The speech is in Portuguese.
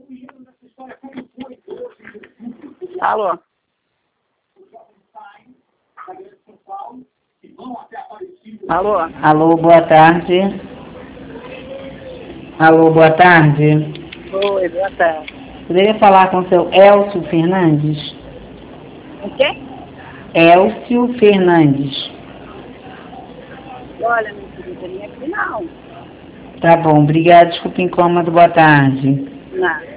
Alô? Alô? Alô, boa tarde. Alô, boa tarde. Oi, boa tarde. Poderia falar com o seu Elcio Fernandes? O quê? Elcio Fernandes. Olha, minha querida, nem aqui não. Tá bom, obrigada, desculpa o incômodo, boa tarde. Não.